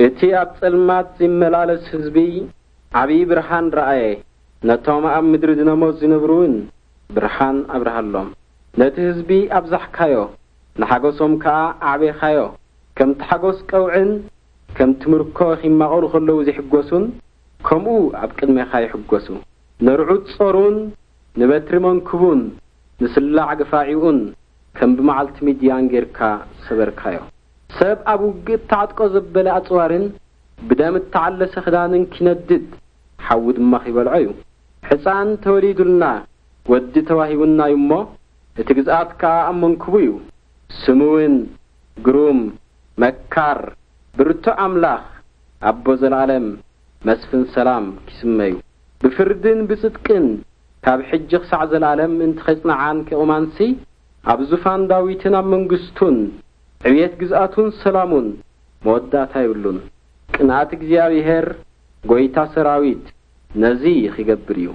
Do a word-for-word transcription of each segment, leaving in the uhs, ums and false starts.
እቲ ኣብ ጽልማት ዝመላለስ ህዝቢ ዓብዪ ብርሃን ረአየ። ነቶም ኣብ ምድሪ ዝነመፁ ዝነብሩን ብርሃን ኣብርሃሎም። ነቲ ህዝቢ ኣብዛሕካዮ ንሓጎሶም ከዓ ኣዕቤኻዮ። ከም ተሓጎስ ቀውዕን ከም ትምርኮ ኺማቐሉ ከለዉ ዝሕጐሱን ከምኡ ኣብ ቅድሜኻ ይሕጐሱ። ንርዑት ጾሩን ንበትሪ መንክቡን ንስላዕ ግፋዒኡን ከም ብመዓልቲ ሚድያን ጌርካ ሰበርካዮ። ሰብ ኣብ ውግእ ተዓጥቆ ዘበለ ኣጽዋርን ብደም እተዓለሰ ክዳንን ኪነድድ ሓዊ ድማ ኺበልዖ እዩ። ሕፃን ተወሊዱልና ወዲ ተዋሂቡናዩ እሞ እቲ ግዝኣት ከዓ ኣብ መንክቡ እዩ። ስሙውን ግሩም መካር ብርቱዕ ኣምላኽ ኣቦ ዘለዓለም መስፍን ሰላም ኪስመዩ። ብፍርድን ብጽድቅን ካብ ሕጂ ክሳዕ ዘለዓለም እንትኸጽንዓን ከቑማንሲ ኣብ ዙፋን ዳዊትን ኣብ መንግሥቱን ዕብየት ግዝኣቱን ሰላሙን መወዳእታ ይብሉን። ቅንዓት እግዚአብሔር ጐይታ ሰራዊት ነዚ ኺገብር እዩ።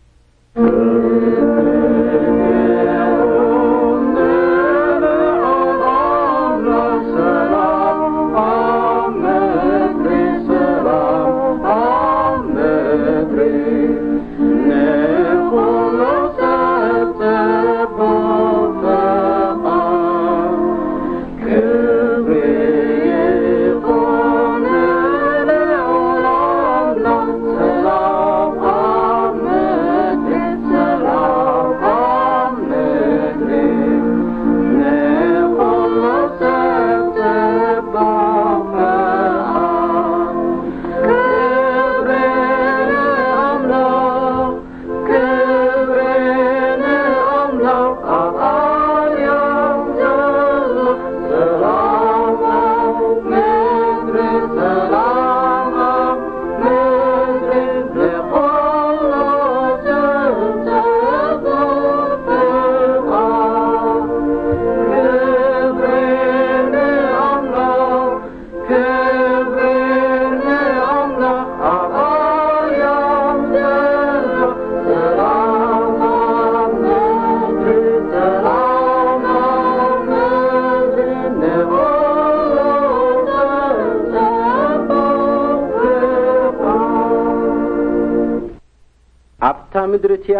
ኣብታ ምድርቲያ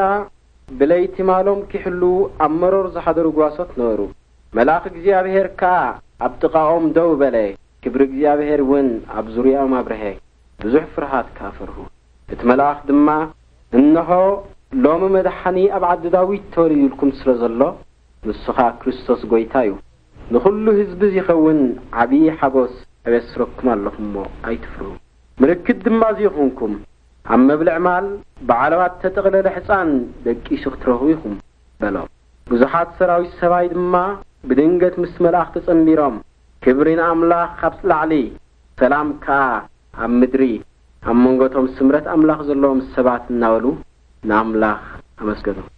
ብለይቲ ማሎም ኪሕሉ ኣብ መሮር ዝሓደሩ ጓሶት ነበሩ። መልአኽ እግዚአብሔር ከዓ ኣብ ጥቓኦም ደው በለ። ክብሪ እግዚአብሔር እውን ኣብ ዙርያኦም ኣብርሀ። ብዙሕ ፍርሃት ካፈርሁ። እቲ መልአኽ ድማ እነሆ ሎሚ መድሓኒ ኣብ ዓዲ ዳዊት ተወሊዱልኩም ስለ ዘሎ ንሱኻ ክርስቶስ ጐይታ እዩ። ንኹሉ ህዝቢ ዝኸውን ዓብዪ ሓጎስ ኣበስረኩም ኣለኹም እሞ ኣይትፍርሁ። ምልክት ድማ ዝይኹንኩም ኣብ መብልዕ ማል ብዓለባት ተጠቕለለ ሕፃን ደቂሱ ክትረኽቡ ኢኹም በሎም። ብዙሓት ሰራዊት ሰባይ ድማ ብድንገት ምስ መልአኽ ተጸንቢሮም ክብሪ ንኣምላኽ ኣብ ላዕሊ ሰላም ከዓ ኣብ ምድሪ ኣብ መንጎቶም ስምረት ኣምላኽ ዘለዎም ሰባት እናበሉ ንኣምላኽ ኣመስገኑ።